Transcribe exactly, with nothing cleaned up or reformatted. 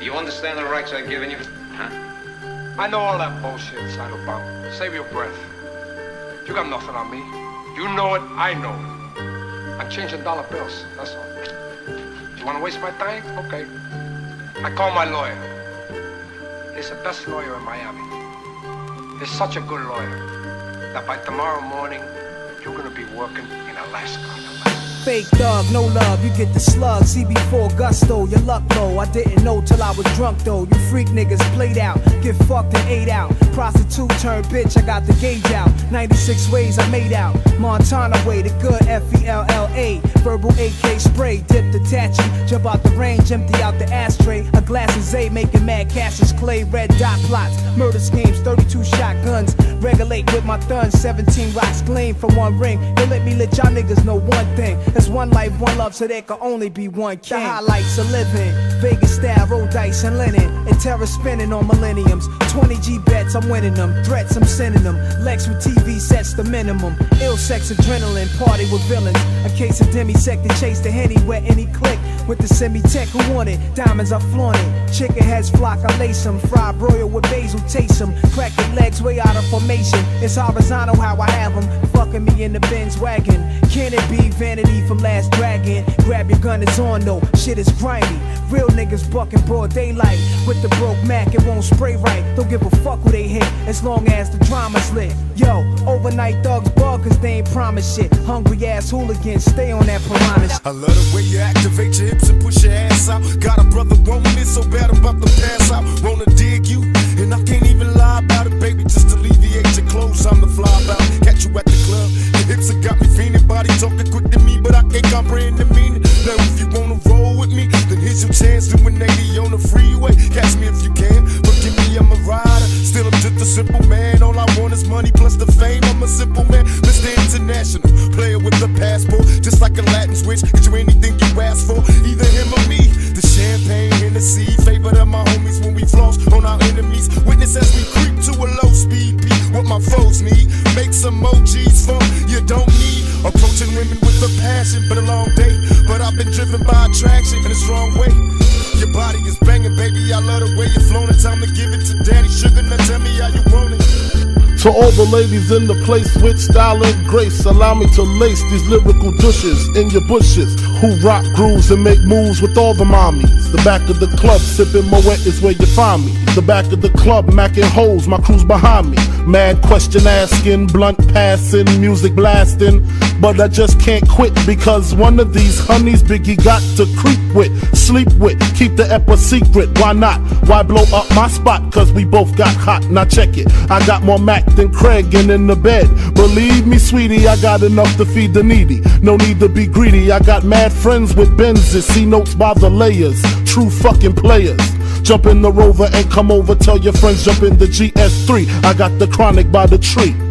You understand the rights I've given you? Huh? I know all that bullshit, Saddlebound. Save your breath. You got nothing on me. You know it, I know it. I'm changing dollar bills, that's all. You wanna waste my time? Okay. I call my lawyer. He's the best lawyer in Miami. He's such a good lawyer that by tomorrow morning, you're gonna be working in Alaska. Fake thug, no love, you get the slug. C B four gusto, your luck low. I didn't know till I was drunk though. You freak niggas played out, get fucked and ate out. Prostitute turned bitch, I got the gauge out. ninety-six ways I made out. Montana way, the good F E L L A. Verbal A K spray, dip the tachi. Jump out the range, empty out the ashtray. A glass of Zay, making mad Cassius Clay. Red dot plots, murder schemes, thirty-two shotguns. Regulate with my thuns, seventeen rocks gleam from one ring. They let me let y'all niggas know one thing. There's one life, one love, so there can only be one king. The highlights of living, Vegas style, roll dice and linen, and terror spinning on millenniums. twenty G bets, I'm winning them. Threats, I'm sending them. Lex with T V sets the minimum. Ill sex, adrenaline, party with villains. A case of demisec to chase the henny where any click. With the semi-tech who want it, diamonds I flaunt it. Chicken heads flock, I lace them. Fried broil with basil, taste them. Crack their legs way out of formation. It's horizontal how I have them. Fucking me in the Benz wagon. Can it be vanity from Last Dragon? Grab your gun, it's on though. Shit is grimy. Real niggas bucking broad daylight. With the broke Mac, it won't spray right. Don't give a fuck who they hit, as long as the drama's lit. Yo, overnight thugs bug cause they ain't promise shit. Hungry ass hooligans, stay on that piranha shit. I love the way you activate your hips and push your ass out. Got a brother wanting it so bad I'm about to pass out. Wanna dig you, and I can't even lie about it, baby. Just alleviate your clothes, I'm the fly about. Catch you at the club, your hips have got me fiending. Body talking quick to me, but I can't comprehend the meaning. Now if you wanna roll with me, then here's your chance. Doing eighty on the freeway, catch me if you can. Forgive me, I'm a rider, still I'm just a simple man. All I want is money plus the fame, I'm a simple man. Mister International, player with a passport. Just like a Latin switch, get you anything you ask for. Either him or me, the champagne, Hennessy. Favorite of my homies when we floss on our enemies. Witness as we creep to a low speed beat. What my foes need, make some O Gs fun you don't need. Approaching women with a passion, been a long day, but I've been driven by attraction in a strong way. Your body is banging, baby, I love the way you're flowing. Time to give it to daddy sugar, now tell me how you want it. To all the ladies in the place with style and grace, allow me to lace these lyrical douches in your bushes who rock grooves and make moves with all the mommies. The back of the club, sipping Moet is where you find me. The back of the club, macking holes, my crew's behind me. Mad question asking, blunt passing, music blasting. But I just can't quit because one of these honeys Biggie got to creep with, sleep with, keep the ep a secret. Why not? Why blow up my spot? Cause we both got hot. Now check it, I got more Mac than Craig and in the bed. Believe me, sweetie, I got enough to feed the needy. No need to be greedy. I got mad friends with Benzes, see notes by the layers. True fucking players. Jump in the Rover and come over. Tell your friends jump in the G S three. I got the chronic by the tree.